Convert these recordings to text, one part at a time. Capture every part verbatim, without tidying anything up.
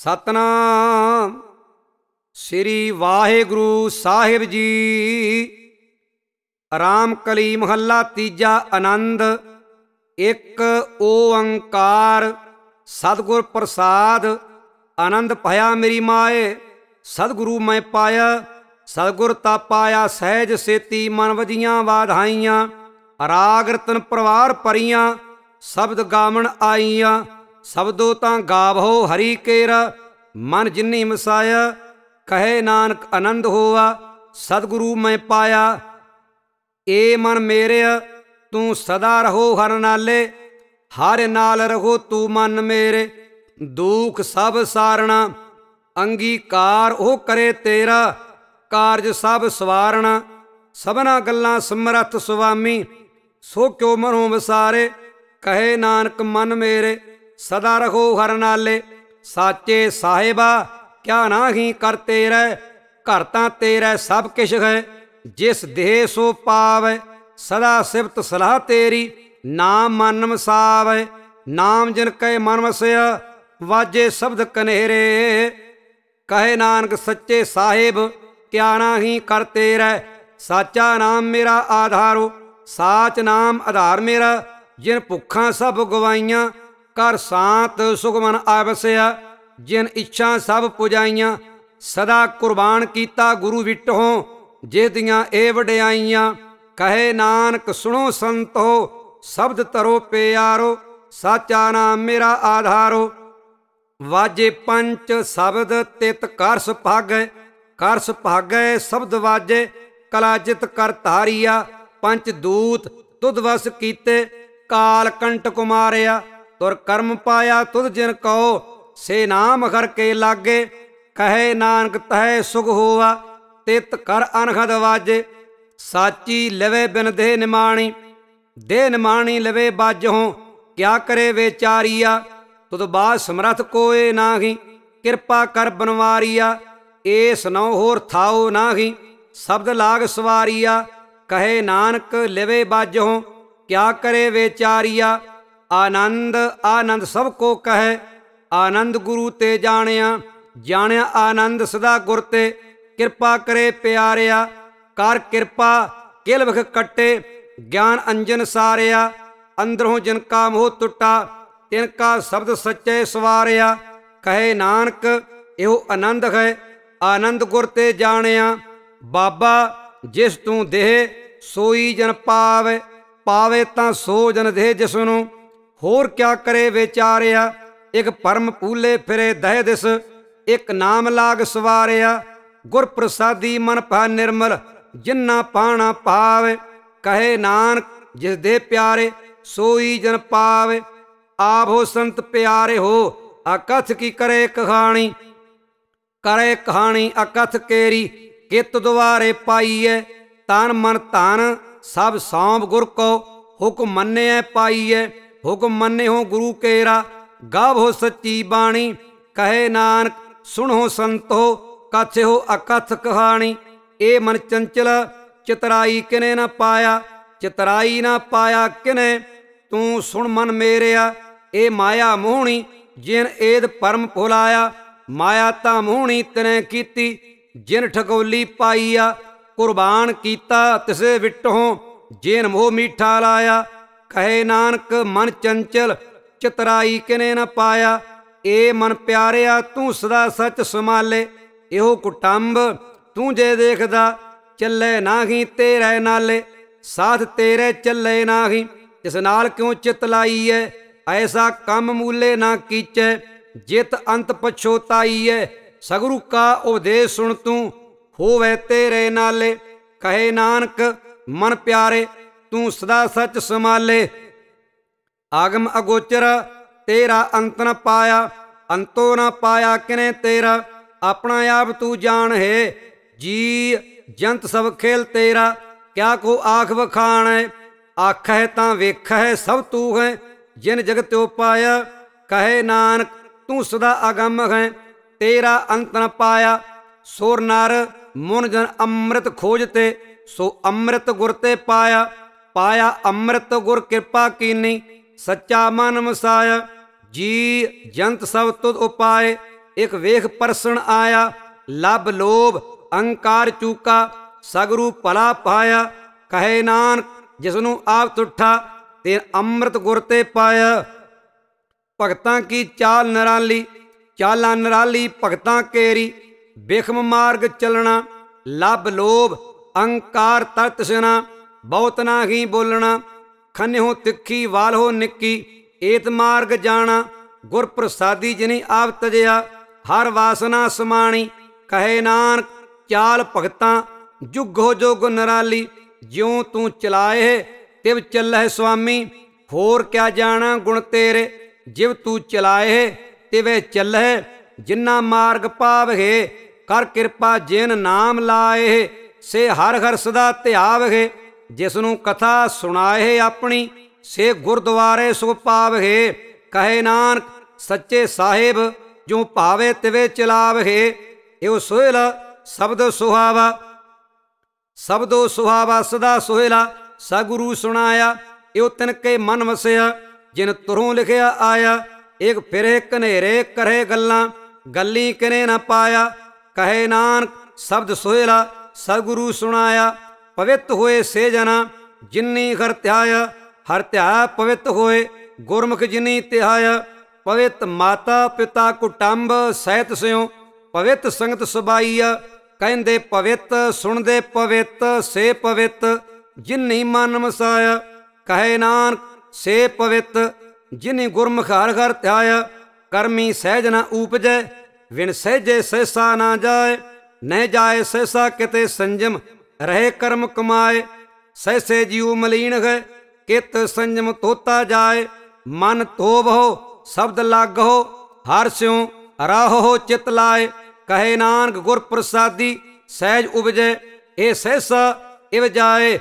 ਸਤਨਾਮ ਸ੍ਰੀ ਵਾਹਿਗੁਰੂ ਸਾਹਿਬ ਜੀ। ਰਾਮ ਕਲੀ ਮਹੱਲਾ ਤੀਜਾ। ਆਨੰਦ। ਇੱਕ ਓੰਕਾਰ ਸਤਿਗੁਰ ਪ੍ਰਸਾਦ। ਆਨੰਦ ਭਇਆ ਮੇਰੀ ਮਾਏ, ਸਤਿਗੁਰੂ ਮੈਂ ਪਾਇਆ। ਸਤਿਗੁਰ ਤਾ ਪਾਇਆ ਸਹਿਜ ਸੇਤੀ, ਮਨ ਵਜੀਆਂ ਵਾਧਾਈਆਂ। ਰਾਗ ਰਤਨ ਪਰਵਾਰ ਭਰੀਆਂ, ਸ਼ਬਦ ਗਾਵਣ ਆਈਆਂ। ਸ਼ਬਦੋ ਤਾਂ ਗਾਵਹੋ ਹਰੀ ਕੇਰਾ, ਮਨ ਜਿਨੀ ਮਸਾਇਆ। ਕਹੇ ਨਾਨਕ ਆਨੰਦ ਹੋਆ, ਸਤਿਗੁਰੂ ਮੈਂ ਪਾਇਆ। ਏ ਮਨ ਮੇਰਿਆ ਤੂੰ ਸਦਾ ਰਹੋ ਹਰ ਨਾਲੇ, ਹਰ ਨਾਲ ਰਹੋ ਤੂੰ ਮਨ ਮੇਰੇ। ਦੁਖ ਸਭ ਸਾਰਣਾ, ਅੰਗੀਕਾਰ ਉਹ ਕਰੇ ਤੇਰਾ। ਕਾਰਜ ਸਭ ਸਵਾਰਣਾ, ਸਭਨਾ ਗੱਲਾਂ ਸਮਰੱਥ ਸੁਆਮੀ। ਸੋ ਕਿਉ ਮਨੋਂ ਵਿਸਾਰੇ, ਕਹੇ ਨਾਨਕ ਮਨ ਮੇਰੇ। ਸਦਾ ਰਹੋ ਹਰ ਨਾਲੇ, ਸਾਚੇ ਸਾਹਿਬਾ ਕਿਆ ਨਾਹੀਂ ਕਰ ਤੇਰਾ। ਘਰ ਤਾਂ ਤੇਰਾ ਸਭ ਕਿਛ ਹੈ, ਜਿਸ ਦੇਹ ਸੋ ਪਾਵੈ। ਸਦਾ ਸਿਫਤ ਸਲਾਹ ਤੇਰੀ, ਨਾਮ ਮਨ ਵਸਾਵੈ। ਨਾਮ ਜਿਨ ਕੈ ਮਨ ਵਸਿਆ, ਵਾਜੇ ਸ਼ਬਦ ਕਨੇਰੇ। ਕਹੇ ਨਾਨਕ ਸੱਚੇ ਸਾਹਿਬ ਕਿਆ ਨਾਹੀਂ ਕਰ ਤੇਰਾ। ਸਾਚਾ ਨਾਮ ਮੇਰਾ ਆਧਾਰੋ, ਸਾਚ ਨਾਮ ਆਧਾਰ ਮੇਰਾ। ਜਿਨ ਭੁੱਖਾਂ ਸਭ ਗਵਾਈਆਂ, ਕਰ ਸਾਤ ਸੁਖਮਨ ਆਵਸਿਆ। ਜਿਨ ਇੱਛਾ ਸਭ ਪੁਜਾਈਆਂ, ਸਦਾ ਕੁਰਬਾਨ ਕੀਤਾ ਗੁਰੂ ਵਿਟਹੁ। ਜਿਸ ਦੀਆਂ ਇਹ ਵਡਿਆਈਆਂ, ਕਹੇ ਨਾਨਕ ਸੁਣੋ ਸੰਤੋ। ਸ਼ਬਦ ਧਰੋ ਪਿਆਰੋ, ਸਾਚਾ ਨਾਮ ਮੇਰਾ ਆਧਾਰੋ। ਵਾਜੇ ਪੰਚ ਸ਼ਬਦ ਤਿਤ ਕਰ ਸੁਭਾਗੈ, ਕਰ ਸੁਭਾਗੈ ਸ਼ਬਦ ਵਾਜੇ। ਕਲਾ ਜਿਤ ਕਰ ਧਾਰੀਆ, ਪੰਚ ਦੂਤ ਤੁਧ ਵਸ ਕੀਤੇ। ਕਾਲ ਕੰਟਕ ਮਾਰਿਆ, ਤੁਰ ਕਰਮ ਪਾਇਆ ਤੁਧ ਜਿਨ ਕਉ। ਸੇ ਨਾਮ ਹਰ ਕੇ ਲਾਗੇ, ਕਹੇ ਨਾਨਕ ਤਹਿ ਸੁਖ ਹੋਆ। ਤਿਤ ਕਰ ਅਨਹਦ ਵਾਜੇ, ਸਾਚੀ ਲਵੇ ਬਿਨ ਦੇਹ ਨਿਮਾਣੀ। ਦੇਹ ਨਿਮਾਣੀ ਲਵੇ ਬਾਜਹੁ, ਕਿਆ ਕਰੇ ਵਿਚਾਰੀਆ। ਤੁਧ ਬਾਦ ਸਮਰਥ ਕੋਏ ਨਾਹੀ, ਕਿਰਪਾ ਕਰ ਬਨਵਾਰੀਆ। ਏਸ ਨਉ ਹੋਰ ਥਾਉ ਨਾਹੀ, ਸ਼ਬਦ ਲਾਗ ਸਵਾਰੀਆ। ਕਹੇ ਨਾਨਕ ਲਵੇ ਬਾਜਹੁ, ਕਿਆ ਕਰੇ ਵਿਚਾਰੀਆ। ਆਨੰਦ ਆਨੰਦ ਸਭ ਕੋ ਕਹੈ, ਆਨੰਦ ਗੁਰੂ ਤੇ ਜਾਣਿਆ। ਜਾਣਿਆ ਆਨੰਦ ਸਦਾ ਗੁਰ ਤੇ, ਕਿਰਪਾ ਕਰੇ ਪਿਆਰਿਆ। ਕਰ ਕਿਰਪਾ ਕਿਲ ਵਖ ਕੱਟੇ, ਗਿਆਨ ਅੰਜਨ ਸਾਰਿਆ। ਅੰਦਰੋਂ ਜਿਨ ਕਾ ਮੋਹ ਟੁੱਟਾ, ਤਿਨ ਕਾ ਸ਼ਬਦ ਸੱਚੇ ਸਵਾਰਿਆ। ਕਹੇ ਨਾਨਕ ਇਹੋ ਆਨੰਦ ਹੈ, ਆਨੰਦ ਗੁਰ ਤੇ ਜਾਣਿਆ। ਬਾਬਾ ਜਿਸ ਤੂੰ ਦੇਹ, ਸੋਈ ਜਨ ਪਾਵੇ। ਪਾਵੇ ਤਾਂ ਸੋ ਜਨ ਦੇਹ ਜਿਸਨੂੰ, ਹੋਰ ਕਿਆ ਕਰੇ ਵਿਚਾਰਿਆ। ਇੱਕ ਪਰਮ ਪੂਲੇ ਫਿਰੇ ਦਹਿ ਦਿਸ, ਇੱਕ ਨਾਮ ਲਾਗ ਸਵਾਰਿਆ। ਗੁਰ ਪ੍ਰਸਾਦੀ ਮਨ ਭਾ ਨਿਰਮਲ, ਜਿਨਾ ਪਾਣਾ ਪਾਵੇ। ਕਹੇ ਨਾਨਕ ਜਿਸ ਦੇ ਪਿਆਰੇ, ਸੋਈ ਜਨ ਪਾਵੇ। ਆਪ ਹੋ ਸੰਤ ਪਿਆਰੇ ਹੋ, ਅਕਥ ਕੀ ਕਰੇ ਕਹਾਣੀ। ਕਰੇ ਕਹਾਣੀ ਅਕਥ ਕੇਰੀ, ਕਿਤ ਦੁਆਰੇ ਪਾਈਐ। ਤਨ ਮਨ ਧਨ ਸਭ ਸੌਂਪ ਗੁਰ ਕੋ, ਹੁਕਮ ਮੰਨਿਐ ਪਾਈਐ। ਹੁਕਮ ਮੰਨਿਓ ਗੁਰੂ ਕੇਰਾ, ਗਾਵੋ ਸੱਚੀ ਬਾਣੀ। ਕਹੇ ਨਾਨਕ ਸੁਣੋ ਸੰਤੋ, ਕਥਿਓ ਅਕਥ ਕਹਾਣੀ। ਇਹ ਮਨ ਚੰਚਲ ਚਤਰਾਈ ਕਿਨੇ ਨਾ ਪਾਇਆ, ਚਤਰਾਈ ਨਾ ਪਾਇਆ ਕਿਨੇ। ਤੂੰ ਸੁਣ ਮਨ ਮੇਰਿਆ, ਇਹ ਮਾਇਆ ਮੋਹਣੀ ਜਿਨ ਏਦ ਪਰਮ ਭੁਲਾਇਆ। ਮਾਇਆ ਤਾਂ ਮੋਹਣੀ ਤਿਨੇ ਕੀਤੀ, ਜਿਨ ਠਗੋਲੀ ਪਾਈਆ। ਕੁਰਬਾਨ ਕੀਤਾ ਤਿਸੇ ਵਿਟਹੁ, ਜਿਨ ਮੋਹ ਮੀਠਾ ਲਾਇਆ। ਕਹੇ ਨਾਨਕ ਮਨ ਚੰਚਲ ਚਤਰਾਈ ਕਿਨੇ ਨਾ ਪਾਇਆ। ਏ ਮਨ ਪਿਆਰਿਆ ਤੂੰ ਸਦਾ ਸੱਚ ਸੰਭਾਲੇ। ਇਹੋ ਕੁਟੰਬ ਤੂੰ ਜੇ ਦੇਖਦਾ, ਚੱਲੇ ਨਾਹੀ ਤੇਰੇ ਨਾਲੇ। ਸਾਥ ਤੇਰੇ ਚੱਲੇ ਨਾਹੀ, ਇਸ ਨਾਲ ਕਿਉਂ ਚਿਤ ਲਾਈਐ। ਐਸਾ ਕੰਮ ਮੂਲੇ ਨਾ ਕੀਚੈ, ਜਿਤ ਅੰਤ ਪਛੋਤਾਈਐ। ਸਗਰੂ ਕਾ ਉਪਦੇਸ਼ ਸੁਣ ਤੂੰ, ਹੋਵੇ ਤੇਰੇ ਨਾਲੇ। ਕਹੇ ਨਾਨਕ ਮਨ ਪਿਆਰੇ ਤੂੰ ਸਦਾ ਸੱਚ ਸੰਭਾਲੇ। ਆਗਮ ਅਗੋਚਰ ਤੇਰਾ ਅੰਤ ਨ ਪਾਇਆ, ਅੰਤੋ ਨ ਪਾਇਆ ਕਿਨੇ ਤੇਰਾ। ਆਪਣਾ ਆਪ ਤੂੰ ਜਾਣ ਹੈ, ਜੀ ਜੰਤ ਸਭ ਖੇਲ ਤੇਰਾ। ਕਿਆ ਕੋ ਆਖ ਵਖਾਣੈ, ਆਖੈ ਤਾਂ ਵੇਖੈ ਸਭ ਤੂੰ ਹੈ। ਜਿਨ ਜਗਤ ਉਪਾਇਆ, ਕਹੇ ਨਾਨਕ ਤੂੰ ਸਦਾ ਅਗੰਮ ਹੈ। ਤੇਰਾ ਅੰਤ ਨ ਪਾਇਆ, ਸੁਰ ਨਰ ਮੁਨ ਜਨ ਅੰਮ੍ਰਿਤ ਖੋਜਤੇ। ਸੋ ਅੰਮ੍ਰਿਤ ਗੁਰ ਤੇ ਪਾਇਆ, ਪਾਇਆ ਅੰਮ੍ਰਿਤ ਗੁਰ ਕਿਰਪਾ ਕੀਨੀ। ਸੱਚਾ ਮਨ ਵਸਾਇਆ, ਜੀ ਜੰਤ ਸਭ ਤੁਧ ਉਪਾਏ। ਇਕ ਵੇਖ ਪਰਸਣ ਆਇਆ। ਲੱਭ ਲੋਭ ਅਹੰਕਾਰ ਚੂਕਾ, ਸਗਰੂ ਭਲਾ ਪਾਇਆ। ਕਹੇ ਨਾਨਕ ਜਿਸਨੂੰ ਆਪ ਤੁਠਾ, ਤੇ ਅੰਮ੍ਰਿਤ ਗੁਰ ਤੇ ਪਾਇਆ। ਭਗਤਾਂ ਕੀ ਚਾਲ ਨਿਰਾਲੀ, ਚਾਲਾਂ ਨਿਰਾਲੀ ਭਗਤਾਂ ਕੇਰੀ। ਬਿਖਮ ਮਾਰਗ ਚੱਲਣਾ, ਲੱਭ ਲੋਭ ਅਹੰਕਾਰ ਤਰਤ ਸਿਨਾ। ਬਹੁਤ ਨਾਹੀ ਬੋਲਣਾ, ਖੰਨਿਓ ਤਿੱਖੀ ਵਾਲਹੋ ਨਿੱਕੀ। ਏਤ ਮਾਰਗ ਜਾਣਾ, ਗੁਰ ਪ੍ਰਸਾਦੀ ਜਿਨੀ ਆਪ ਤਜਿਆ। ਹਰ ਵਾਸਨਾ ਸਮਾਣੀ, ਕਹੇ ਨਾਨਕ ਚਾਲ ਭਗਤਾਂ ਜੁਗੋ ਜੁਗ ਨਿਰਾਲੀ। ਜਿਉ ਤੂੰ ਚਲਾਏ ਤਿਵ ਚੱਲਹਿ ਸੁਆਮੀ, ਹੋਰ ਕਿਆ ਜਾਣਾ ਗੁਣ ਤੇਰੇ। ਜਿਵ ਤੂੰ ਚਲਾਏ ਤਿਵੇਂ ਚੱਲਹਿ, ਜਿਨਾ ਮਾਰਗ ਪਾਵਹਿ। ਕਰ ਕਿਰਪਾ ਜਿਨ ਨਾਮ ਲਾਏ, ਸੇ ਹਰ ਹਰ ਸਦਾ ਧਿਆਵਹਿ। ਜਿਸਨੂੰ ਕਥਾ ਸੁਣਾਏ ਆਪਣੀ, ਸੇ ਗੁਰਦੁਆਰੇ ਸੁਖ ਪਾਵਹਿ। ਕਹੇ ਨਾਨਕ ਸੱਚੇ ਸਾਹਿਬ ਜੋ ਭਾਵੇ ਤਿਵੇਂ ਚਲਾਵਹਿ। ਇਹੋ ਸੋਹਿਲਾ ਸ਼ਬਦ ਸੁਹਾਵਾ, ਸ਼ਬਦੋ ਸੁਹਾਵਾ ਸਦਾ ਸੋਹਿਲਾ। ਸਗੁਰੂ ਸੁਣਾਇਆ ਇਹੋ ਤਿਨ ਕੇ ਮਨ ਵਸਿਆ, ਜਿਨ ਤੁਰੋਂ ਲਿਖਿਆ ਆਇਆ। ਇਕ ਫਿਰੇ ਕਨੇਰੇ ਕਰੇ ਗੱਲਾਂ, ਗੱਲੀ ਕਿਨੇ ਨਾ ਪਾਇਆ। ਕਹੇ ਨਾਨਕ ਸ਼ਬਦ ਸੋਹਿਲਾ ਸਗੁਰੂ ਸੁਣਾਇਆ। ਪਵਿੱਤ ਹੋਏ ਸੇ ਜਨਾ ਜਿਨੀ ਹਰ ਧਿਆਇਆ। ਹਰ ਧਿਆਇਆ ਪਵਿੱਤ ਹੋਏ, ਗੁਰਮੁਖ ਜਿਨੀ ਧਿਆਇਆ। ਪਵਿੱਤ ਮਾਤਾ ਪਿਤਾ ਕੁਟੰਬ ਸਹਿਤ ਸਿਉ, ਪਵਿੱਤ ਸੰਗਤ ਸੁਬਾਈਆ। ਕਹਿੰਦੇ ਪਵਿੱਤ ਸੁਣਦੇ ਪਵਿੱਤ, ਸੇ ਪਵਿੱਤ ਜਿਨੀ ਮਨ ਮਸਾਇਆ। ਕਹੇ ਨਾਨਕ ਸੇ ਪਵਿੱਤ ਜਿਨੀ ਗੁਰਮੁਖ ਹਰ ਹਰ ਧਿਆਇਆ। ਕਰਮੀ ਸਹਿਜ ਨਾ ਊਪਜੈ, ਵਿਣ ਸਹਿਜੇ ਸਹਿਸਾ ਨਾ ਜਾਏ। ਨਹਿ ਜਾਏ ਸਹਿਸਾ ਕਿਤੇ ਸੰਜਮ, ਰਹੇ ਕਰਮ ਕਮਾਏ। ਸਹਿਸੇ ਜੀਉ ਮਲੀਨ ਹੈ, ਕਿਤ ਸੰਜਮ ਤੋਤਾ ਜਾਏ। ਮਨ ਧੋਵਹੁ ਸ਼ਬਦ ਲਾਗਹੁ, ਹਰ ਸਿਉ ਰਾਹੋ ਚਿਤ ਲਾਏ। ਕਹੇ ਨਾਨਕ ਗੁਰ ਪ੍ਰਸਾਦੀ ਸਹਿਜ ਉਪਜੈ, ਇਹ ਸਹਿਸਾ ਇਵ ਜਾਏ।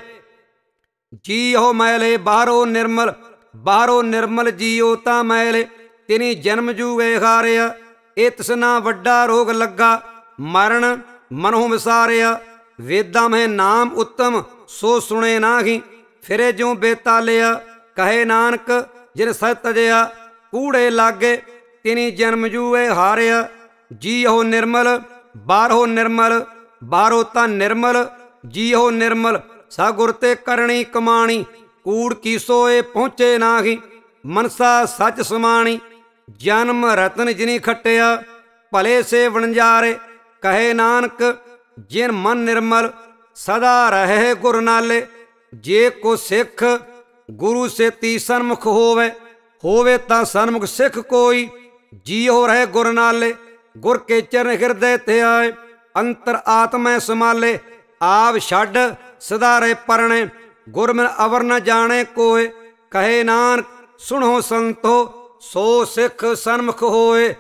ਜੀਉ ਮੈਲੇ ਬਾਹਰੋਂ ਨਿਰਮਲ, ਬਾਹਰੋਂ ਨਿਰਮਲ ਜੀਉ ਤਾਂ ਮੈਲੇ। ਤਿਨੀ ਜਨਮ ਜੂਏ ਹਾਰਿਆ, ਇਹ ਤ੍ਰਿਸ਼ਨਾ ਵੱਡਾ ਰੋਗ ਲੱਗਾ। ਮਰਨ ਮਨੋਂ ਵਿਸਾਰਿਆ, ਵੇਦਾਂ ਮਹਿ ਨਾਮ ਉੱਤਮ, ਸੋ ਸੁਣੇ ਨਾਹੀ। ਫਿਰੇ ਜਿਉ ਬੇਤਾਲਿਆ, ਕਹੇ ਨਾਨਕ ਜਿਨ ਸਚ ਤਜਿਆ। ਕੂੜੇ ਲਾਗੇ ਤਿਨੀ ਜਨਮ ਜੂਏ ਹਾਰਿਆ। ਜੀਉ ਨਿਰਮਲ ਬਾਹਰੋਂ ਨਿਰਮਲ, ਬਾਹਰੋਂ ਤਾਂ ਨਿਰਮਲ ਜੀਉ ਨਿਰਮਲ। ਸਾ ਗੁਰ ਤੇ ਕਰਨੀ ਕਮਾਣੀ, ਕੂੜ ਕੀ ਸੋਏ ਪਹੁੰਚੇ ਨਾਹੀ। ਮਨਸਾ ਸੱਚ ਸਮਾਣੀ, ਜਨਮ ਰਤਨ ਜਿਨੀ ਖੱਟਿਆ। ਭਲੇ ਸੇ ਵਣਜਾਰੇ, ਕਹੇ ਨਾਨਕ ਜਿਨ ਮਨ ਨਿਰਮਲ। ਸਦਾ ਰਹੇ ਗੁਰ ਨਾਲੇ, ਜੇ ਕੋ ਸਿੱਖ ਗੁਰੂ ਸੇਤੀ ਸਨਮੁਖ ਹੋਵੇ। ਹੋਵੇ ਤਾਂ ਸਨਮੁਖ ਸਿੱਖ ਕੋਈ, ਜੀਉ ਰਹੇ ਗੁਰ ਨਾਲੇ। ਗੁਰ ਕੇ ਚਰਨ ਹਿਰਦੈ ਧਿਆਏ, ਅੰਤਰ ਆਤਮੈ ਸਮਾਲੇ। ਆਪ ਛੱਡ ਸਦਾ ਰਹੇ ਪਰਣੇ, ਗੁਰ ਬਿਨ ਅਵਰ ਨ ਜਾਣੇ ਕੋਏ। ਕਹੇ ਨਾਨਕ ਸੁਣੋ ਸੰਤੋ, ਸੋ ਸਿੱਖ ਸਨਮੁਖ ਹੋਏ।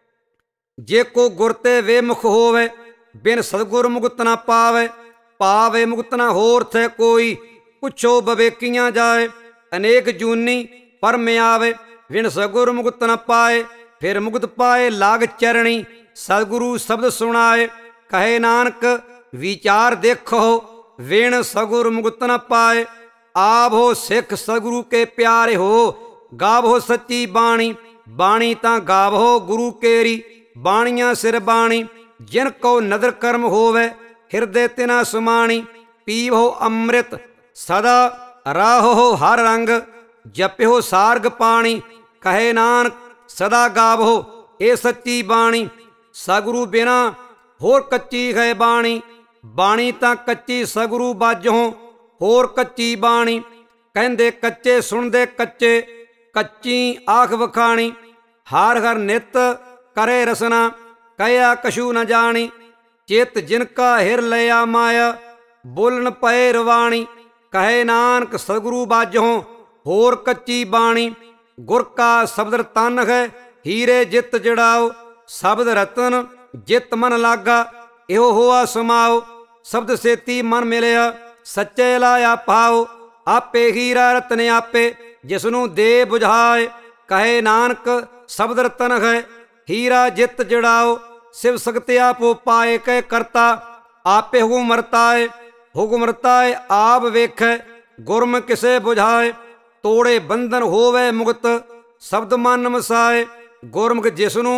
ਜੇ ਕੋ ਗੁਰ ਤੇ ਵੇਮੁਖ ਹੋਵੇ, ਬਿਨ ਸਤਿਗੁਰ ਮੁਕਤ ਨਾ ਪਾਵੇ। ਪਾਵੇ ਮੁਕਤ ਨਾ ਹੋਰ ਥੇ ਕੋਈ, ਪੁੱਛੋ ਬਵੇਕੀਆਂ ਜਾਏ। ਅਨੇਕ ਜੂਨੀ ਪਰਮ ਆਵੇ, ਬਿਨ ਸਤਿਗੁਰ ਮੁਕਤ ਨਾ ਪਾਏ। ਫਿਰ ਮੁਕਤ ਪਾਏ ਲਾਗ ਚਰਣੀ, ਸਤਿਗੁਰੂ ਸ਼ਬਦ ਸੁਣਾਏ। ਕਹੇ ਨਾਨਕ ਵਿਚਾਰ ਦੇਖੋ, ਵਿਣ ਸਤਿਗੁਰ ਮੁਕਤ ਨ ਪਾਏ। ਆਪ ਹੋ ਸਿੱਖ ਸਤਿਗੁਰੂ ਕੇ ਪਿਆਰੇ ਹੋ, ਗਾਵੋ ਸੱਚੀ ਬਾਣੀ। ਬਾਣੀ ਤਾਂ ਗਾਵੋ ਗੁਰੂ ਕੇਰੀ, ਬਾਣੀਆਂ ਸਿਰ ਬਾਣੀ। ਜਿਨ ਕੋ ਨਦਰ ਕਰਮ ਹੋਵੇ, ਹਿਰਦੇ ਤਿਨਾ ਸਮਾਣੀ। ਪੀਵੋ ਅੰਮ੍ਰਿਤ ਸਦਾ ਰਾਹੋ ਹਰ ਰੰਗ, ਜਪਿਓ ਸਾਰਗ ਪਾਣੀ। ਕਹੇ ਨਾਨਕ ਸਦਾ ਗਾਵੋ ਇਹ ਸੱਚੀ ਬਾਣੀ। ਸਤਿਗੁਰੂ ਬਿਨਾ ਹੋਰ ਕੱਚੀ ਹੈ ਬਾਣੀ। ਬਾਣੀ ਤਾਂ ਕੱਚੀ ਸਤਿਗੁਰੂ ਬਾਝੋਂ, ਹੋਰ ਕੱਚੀ ਬਾਣੀ। ਕਹਿੰਦੇ ਕੱਚੇ ਸੁਣਦੇ ਕੱਚੇ, ਕੱਚੀ ਆਖ ਵਖਾਣੀ। ਹਰ ਹਰ ਨਿਤ ਕਰੇ ਰਸਨਾ, ਕਹਿਆ ਕਛੂ ਨ ਜਾਣੀ। ਚਿਤ ਜਿਨ ਕਾ ਹਿਰ ਲਿਆ ਮਾਇਆ, ਬੋਲਣ ਪਏ ਰਵਾਣੀ। ਕਹੇ ਨਾਨਕ ਸਤਿਗੁਰੂ ਬਾਝੋਂ, ਹੋਰ ਕੱਚੀ ਬਾਣੀ। ਗੁਰ ਕਾ ਸ਼ਬਦ ਤਨ ਹੈ, ਹੀਰੇ ਜਿਤ ਜੜਾਓ। ਸ਼ਬਦ ਰਤਨ ਜਿਤ ਮਨ ਲਾਗਾ, ਇਹੋ ਹੋਆ ਸਮਾਓ। ਸ਼ਬਦ ਸੇਤੀ ਮਨ ਮਿਲਿਆ, ਸੱਚੇ ਲਾਇਆ ਪਾਓ। ਆਪੇ ਹੀਰਾ ਰਤਨ ਆਪੇ, ਜਿਸਨੂੰ ਦੇ ਬੁਝਾਏ। ਕਹੇ ਨਾਨਕ ਸ਼ਬਦ ਰਤਨ ਹੈ, ਹੀਰਾ ਜਿਤ ਜੜਾਓ। ਸਿਵ ਸਕਤਿ ਆਪੋ ਪਾਏ, ਕਹਿ ਕਰਤਾ ਆਪੇ ਹੁਕਮ ਵਰਤਾਏ। ਹੁਕਮ ਵਰਤਾਏ ਆਪ ਵੇਖੈ, ਗੁਰਮ ਕਿਸੇ ਬੁਝਾਏ। ਤੋੜੇ ਬੰਧਨ ਹੋਵੇ ਮੁਕਤ, ਸ਼ਬਦ ਮਨ ਮਸਾਏ। ਗੁਰਮੁਖ ਜਿਸਨੂੰ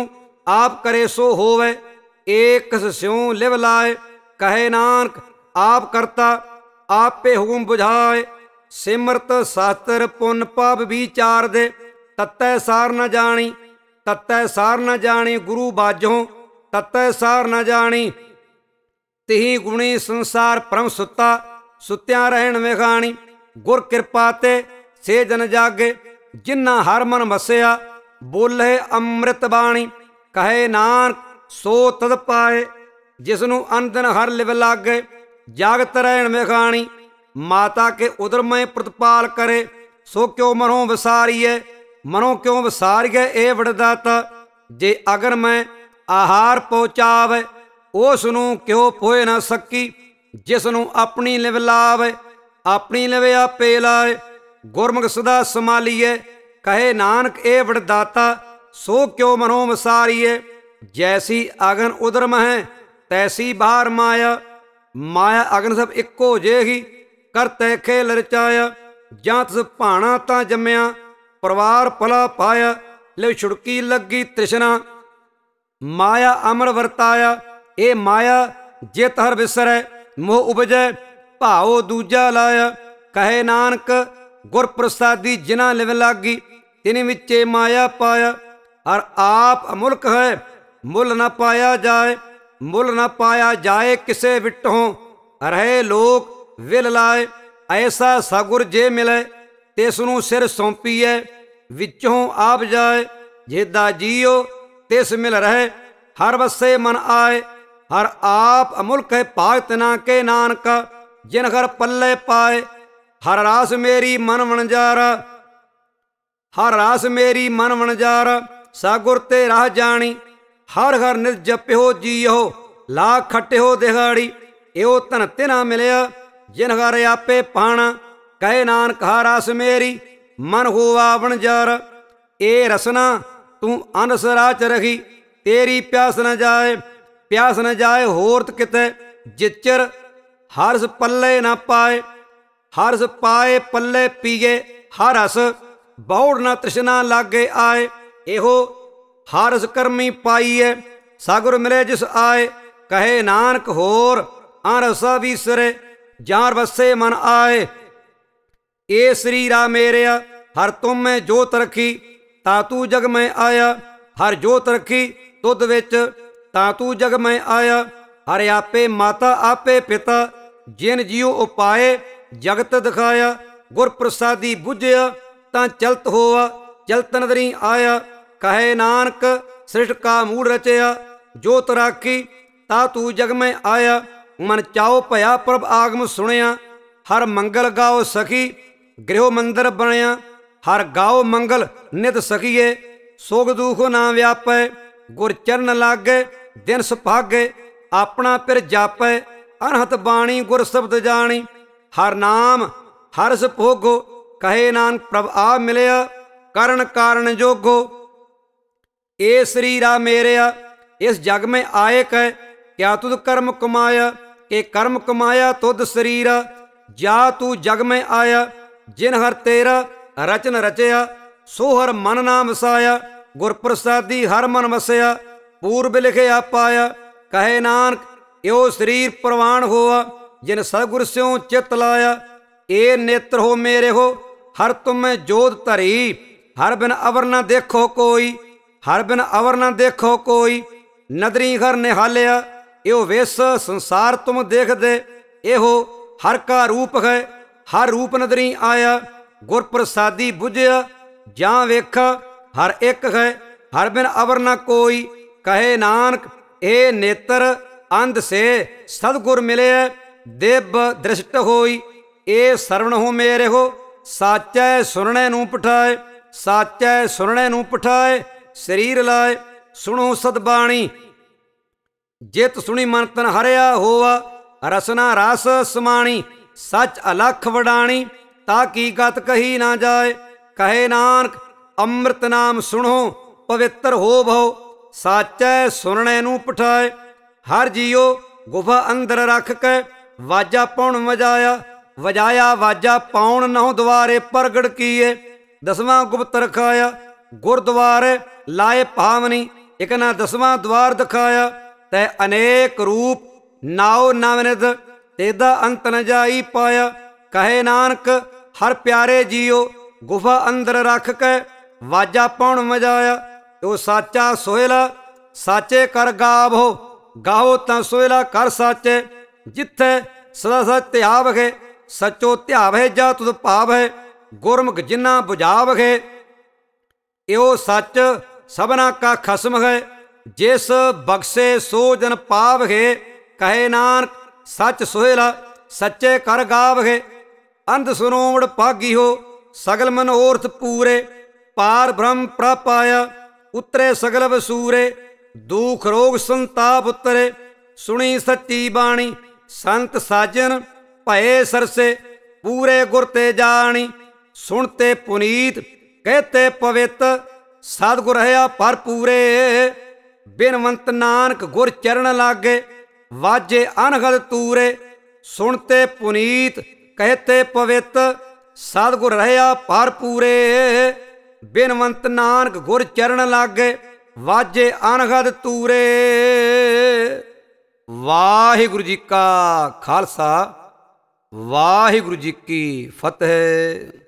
आप करे सो होवे, एक स्यों लिव लाए। कहे नानक आप करता आपे हुकुम बुझाए। सिमरत शास्त्र पुन पाप विचार दे, तत्तै सार न जानी। तत्तै सार न जानी गुरु बाझों, तत्तै सार न जानी। तिही गुणी संसार परम सुता, सुत्या रहन विखाणी। गुर कृपा ते से जन जागे, जिन्ना हर मन वसिया। बोले ਅੰਮ੍ਰਿਤ ਬਾਣੀ, ਕਹੇ ਨਾਨਕ ਸੋ ਤਦ ਪਾਏ। ਜਿਸਨੂੰ ਅੰਦਨ ਹਰ ਲਿਵ ਲਾਗੇ, ਜਾਗਤ ਰਹਿਣ ਵਿਖਾਣੀ। ਮਾਤਾ ਕੇ ਉਦਰ ਮੈਂ ਪ੍ਰਤਪਾਲ ਕਰੇ, ਸੋ ਕਿਉ ਮਨੋਂ ਵਿਸਾਰੀਏ। ਮਨੋਂ ਕਿਉਂ ਵਿਸਾਰੀਏ ਇਹ ਵਡਦਾਤਾ। ਜੇ ਅਗਨ ਮੈਂ ਆਹਾਰ ਪਹੁੰਚਾਵੇ, ਉਸ ਨੂੰ ਕਿਉ ਪੋਏ ਨਾ ਸਕੀ। ਜਿਸ ਨੂੰ ਆਪਣੀ ਲਿਵ ਲਾਵੇ, ਆਪਣੀ ਲਿਵ ਆਪੇ ਲਾਏ। ਗੁਰਮੁਖ ਸਦਾ ਸੰਭਾਲੀਏ, ਕਹੇ ਨਾਨਕ ਇਹ ਵਡਦਾਤਾ। ਸੋ ਕਿਉ ਮਨੋਂ ਵਿਸਾਰੀਏ। ਜੈਸੀ ਅਗਨ ਉਦਰ ਮਹਿ, ਤੈਸੀ ਬਾਹਰ ਮਾਇਆ। ਮਾਇਆ ਅਗਨ ਸਭ ਇੱਕੋ ਜਿਹੀ, ਕਰ ਤੈ ਖੇਲ ਰਚਾਇਆ। ਜਾਂ ਤਿਸ ਭਾਣਾ ਤਾਂ ਜੰਮਿਆ, ਪਰਿਵਾਰ ਭਲਾ ਪਾਇਆ। ਲਿਵ ਛੁੜਕੀ ਲੱਗੀ ਤ੍ਰਿਸ਼ਨਾ, ਮਾਇਆ ਅਮਰ ਵਰਤਾਇਆ। ਇਹ ਮਾਇਆ ਜਿਤ ਹਰ ਵਿਸਰੈ, ਮੋਹ ਉਪਜੈ ਭਾਉ ਦੂਜਾ ਲਾਇਆ। ਕਹੇ ਨਾਨਕ ਗੁਰ ਪ੍ਰਸਾਦੀ ਜਿਨ੍ਹਾਂ ਲਿਵ ਲਾਗੀ, ਤਿਨ ਵਿੱਚੇ ਮਾਇਆ ਪਾਇਆ। ਹਰ ਆਪ ਅਮੁਲਕ ਹੈ, ਮੁੱਲ ਨਾ ਪਾਇਆ ਜਾਏ। ਮੁੱਲ ਨਾ ਪਾਇਆ ਜਾਏ ਕਿਸੇ ਵਿਟੋਂ, ਰਹੇ ਲੋਕ ਵਿਲ ਲਾਏ। ਐਸਾ ਸਗੁਰ ਜੇ ਮਿਲੇ, ਤਿਸ ਨੂੰ ਸਿਰ ਸੌਂਪੀਐ, ਵਿੱਚੋਂ ਆਪ ਜਾਏ। ਜਿਹਦਾ ਜੀਓ ਤਿਸ ਮਿਲ ਰਹੇ, ਹਰ ਵਸੇ ਮਨ ਆਏ। ਹਰ ਆਪ ਅਮੁਲਕ ਹੈ ਭਾਗ ਤਿਨਾ ਕੇ ਨਾਨਕਾ, ਜਿਨ ਘਰ ਪੱਲੇ ਪਾਏ। ਹਰ ਰਾਸ ਮੇਰੀ ਮਨ ਵਣਜਾਰਾ, ਹਰ ਰਾਸ ਮੇਰੀ ਮਨ ਵਣਜਾਰਾ। ਸਾਗੁਰ ਤੇ ਰਾਹ ਜਾਣੀ, ਹਰ ਹਰ ਨਿਤ ਜਪਿਓ ਜੀਓ। ਲਾ ਖਟਿਓ ਦਿਹਾੜੀ, ਇਹੋ ਧਨ ਤਿਨਾ ਮਿਲਿਆ, ਜਿਨ ਘਰ ਆਪੇ ਪਾਣਾ। ਕਹੇ ਨਾਨਕ ਹਰ ਰਾਸ ਮੇਰੀ ਮਨ ਹੋਵਾ ਵਣਜਾਰਾ। ਇਹ ਰਸਨਾ ਤੂੰ ਅਨਸ ਰਾਹ ਚ ਰਖੀ, ਤੇਰੀ ਪਿਆਸ ਨ ਜਾਏ। ਪਿਆਸ ਨ ਜਾਏ ਹੋਰਤ ਕਿਤੇ, ਜਿਚਰ ਹਰਸ ਪੱਲੇ ਨਾ ਪਾਏ। ਹਰਸ ਪਾਏ ਪੱਲੇ ਪੀਏ ਹਰ ਰਸ, ਬੌੜ ਨਾ ਤ੍ਰਿਸ਼ਨਾ ਲਾਗੇ ਆਏ। ਇਹੋ ਹਰਸ ਕਰਮੀ ਪਾਈਏ, ਸਾਗੁਰ ਮਿਲੇ ਜਿਸ ਆਏ। ਕਹੇ ਨਾਨਕ ਹੋਰ ਅਰਸਾ ਵਿਸਰੇ, ਜਾਂ ਵਸੇ ਮਨ ਆਏ। ਇਹ ਸਰੀਰਾ ਮੇਰਿਆ ਹਰ ਤੁਮ ਮੈਂ ਜੋਤ ਰਖੀ, ਤਾ ਤੂੰ ਜਗ ਮੈਂ ਆਇਆ। ਹਰ ਜੋਤ ਰਖੀ ਤੁਧ ਵਿੱਚ, ਤਾ ਤੂੰ ਜਗ ਮੈਂ ਆਇਆ। ਹਰ ਆਪੇ ਮਾਤਾ ਆਪੇ ਪਿਤਾ, ਜਿਨ ਜੀਉ ਉਪਾਏ ਜਗਤ ਦਿਖਾਇਆ। ਗੁਰ ਪ੍ਰਸਾਦੀ ਬੁਝਿਆ ਤਾਂ ਚਲਤ ਹੋਆ, ਚਲਤ ਨਦਰੀ ਆਇਆ। ਕਹੇ ਨਾਨਕ ਸ੍ਰਿਸ਼ਟ ਕਾ ਮੂੜ ਰਚਿਆ, ਜੋਤ ਰਾਖੀ ਤਾ ਤੂੰ ਜਗ ਮੈਂ ਆਇਆ। ਮਨ ਚਾਉ ਭਇਆ ਪ੍ਰਭ ਆਗਮ ਸੁਣਿਆ, ਹਰ ਮੰਗਲ ਗਾਓ ਸਖੀ ਗ੍ਰਹਿ ਮੰਦਰ ਬਣਿਆ। ਹਰ ਗਾਓ ਮੰਗਲ ਨਿਤ ਸਖੀਏ, ਸੁਖ ਦੁਖ ਨਾ ਵਿਆਪੈ। ਗੁਰ ਚਰਨ ਲਾਗੇ ਦਿਨ ਸੁਭਾਗੇ, ਆਪਣਾ ਪਿਰ ਜਾਪੈ। ਅਨਹਤ ਬਾਣੀ ਗੁਰ ਸ਼ਬਦ ਜਾਣੀ, ਹਰ ਨਾਮ ਹਰਸ ਭੋਗੋ। ਕਹੇ ਨਾਨਕ ਪ੍ਰਭ ਆ ਮਿਲਿਆ, ਕਰਨ ਕਾਰਨ ਜੋਗੋ। ਇਹ ਸਰੀਰਾ ਮੇਰਿਆ ਇਸ ਜਗ ਮੈਂ ਆਏ ਕੈ, ਕਿਆ ਤੁਧ ਕਰਮ ਕਮਾਇਆ। ਕਿ ਕਰਮ ਕਮਾਇਆ ਤੁਧ ਸਰੀਰਾ, ਜਾ ਤੂੰ ਜਗ ਮੈਂ ਆਇਆ। ਜਿਨ ਹਰ ਤੇਰਾ ਰਚਨ ਰਚਿਆ, ਸੋ ਹਰ ਮਨ ਨਾ ਵਸਾਇਆ। ਗੁਰ ਪ੍ਰਸਾਦੀ ਹਰ ਮਨ ਵਸਿਆ, ਪੂਰਬ ਲਿਖਿਆ ਪਾਇਆ। ਕਹੇ ਨਾਨਕ ਇਹੋ ਸਰੀਰ ਪ੍ਰਵਾਨ ਹੋਆ, ਜਿਨ ਸਤਿਗੁਰ ਸਿਉ ਚਿਤ ਲਾਇਆ। ਇਹ ਨੇਤਰ ਹੋ ਮੇਰੇ ਹੋ, ਹਰ ਤੁਮੈ ਜੋਤ ਧਰੀ। ਹਰ ਬਿਨ ਅਵਰ ਨਾ ਦੇਖੋ ਕੋਈ, ਹਰ ਬਿਨ ਅਵਰ ਨਾ ਦੇਖੋ ਕੋਈ। ਨਦਰੀ ਘਰ ਨਿਹਾਲਿਆ, ਇਹੋ ਵੇਸ ਸੰਸਾਰ ਤੁਮ ਦੇਖਦੇ। ਇਹੋ ਹਰ ਕਾ ਰੂਪ ਹੈ, ਹਰ ਰੂਪ ਨਦਰੀ ਆਇਆ। ਗੁਰ ਪ੍ਰਸਾਦੀ ਬੁਝਿਆ ਜਾਂ ਵੇਖਾ, ਹਰ ਇੱਕ ਹੈ, ਹਰ ਬਿਨ ਅਵਰ ਨਾ ਕੋਈ। ਕਹੇ ਨਾਨਕ ਇਹ ਨੇਤਰ ਅੰਧ ਸੇ ਸਤਿਗੁਰ ਮਿਲਿਆ, ਦਿਵ ਦ੍ਰਿਸ਼ਟ ਹੋਈ। ਇਹ ਸਰਵਣ ਹੋ ਮੇਰੇ ਹੋ, ਸਾਚੈ ਸੁਣਨੇ ਨੂੰ ਪਠਾਏ। ਸਾਚੈ ਸੁਣਨੇ ਨੂੰ ਪਠਾਏ, ਸਰੀਰ ਲਾਏ। ਸੁਣੋ ਸਤਬਾਣੀ ਜਿਤ ਸੁਣੀ ਮਨ ਤਨ ਹਰਿਆ ਹੋਆ। ਰਸਨਾ ਰਸ ਸਮਾਣੀ, ਸੱਚ ਅਲਖ ਵਡਾਣੀ। ਤਾ ਕੀ ਗਤ ਕਹੀ ਨਾ ਜਾਏ। ਕਹੇ ਨਾਨਕ ਅੰਮ੍ਰਿਤ ਨਾਮ ਸੁਣੋ, ਪਵਿੱਤਰ ਹੋ ਭਉ। ਸਾਚੈ ਸੁਣਨੇ ਨੂੰ ਪਠਾਏ। ਹਰ ਜੀਓ ਗੁਫਾ ਅੰਦਰ ਰੱਖ ਕੇ, ਵਾਜਾ ਪਾਉਣ ਵਜਾਇਆ। ਵਜਾਇਆ ਵਾਜਾ ਪਾਉਣ ਨਹੁ ਦੁਆਰੇ ਪ੍ਰਗਟ ਕੀਏ। ਦਸਵਾਂ ਗੁਪਤ ਰਖਾਇਆ, ਗੁਰਦੁਆਰੇ ਲਾਏ ਭਾਵਨੀ। ਇਕ ਨਾ ਦਸਵਾਂ ਦਵਾਰ ਦਿਖਾਇਆ। ਤੈ ਅਨੇਕ ਰੂਪ ਨਾਉ ਨਵਨਿਧ ਤੇਦਾ ਅੰਤ ਨ ਜਾਈ ਪਾਇਆ। ਕਹੇ ਨਾਨਕ ਹਰ ਪਿਆਰੇ ਜੀਓ ਗੁਫਾ ਅੰਦਰ ਰੱਖ ਕੇ ਵਾਜਾ ਪਾਉਣ ਮਜਾਇਆ। ਤੋ ਸਾਚਾ ਸੋਹਿਲਾ ਸਾਚੇ ਕਰ ਗਾਵੋ ਗਾਵੋ ਤਾਂ ਸੋਹਿਲਾ ਕਰ ਸਾਚੇ। ਜਿੱਥੇ ਸਦਾ ਸਚ ਧਿਆਵਗੇ ਸਚੋ ਧਿਆਵੇ ਜਾ ਤੁਧ ਭਾਵੈ। ਗੁਰਮੁਖ ਜਿਨਾ ਬੁਝਾਵਗੇ ਇਹੋ ਸੱਚ ਸਭਨਾ ਕਾ ਖਸਮ ਹੈ। ਜਿਸ ਬਖਸ਼ੇ ਸੋ ਜਨ ਪਾਵਗੇ ਕਹੇ ਨਾਨਕ ਸੱਚ ਸੋਹਿਲਾ ਸੱਚੇ ਕਰ ਗਾਵਗੇ। ਅੰਧ ਸੁਨੋਵੜ ਭਾਗੀਓ ਸਗਲ ਮਨੋਰਥ ਪੂਰੇ। ਪਾਰ ਬ੍ਰਹਮ ਪ੍ਰਭ ਆਇਆ ਉਤਰੇ ਸਗਲ ਵਸੂਰੇ। ਦੁਖ ਰੋਗ ਸੰਤਾਪ ਉਤਰੇ ਸੁਣੀ ਸੱਚੀ ਬਾਣੀ। ਸੰਤ ਸਾਜਨ ਭਏ ਸਰਸੇ ਪੂਰੇ ਗੁਰ ਤੇ ਜਾਣੀ। ਸੁਣਤੇ ਪੁਨੀਤ ਕਹਤੇ ਪਵਿੱਤ ਸਤਿਗੁਰ ਰਹਾ ਪਰ ਪੂਰੇ। ਬਿਨਵੰਤ ਨਾਨਕ ਗੁਰ ਚਰਨ ਲਾਗੇ ਵਾਜੇ ਅਨਹਦ ਤੂਰੇ। ਸੁਣਤੇ ਪੁਨੀਤ ਕਹਤੇ ਪਵਿੱਤ ਸਤਿਗੁਰ ਰਹਾ ਪਰ ਪੂਰੇ। ਬਿਨਵੰਤ ਨਾਨਕ ਗੁਰ ਚਰਨ ਲਾਗੇ ਵਾਜੇ ਅਨਹਦ ਤੂਰੇ। ਵਾਹਿਗੁਰੂ ਜੀ ਕਾ ਖਾਲਸਾ ਵਾਹਿਗੁਰੂ ਜੀ ਕੀ ਫਤਿਹ।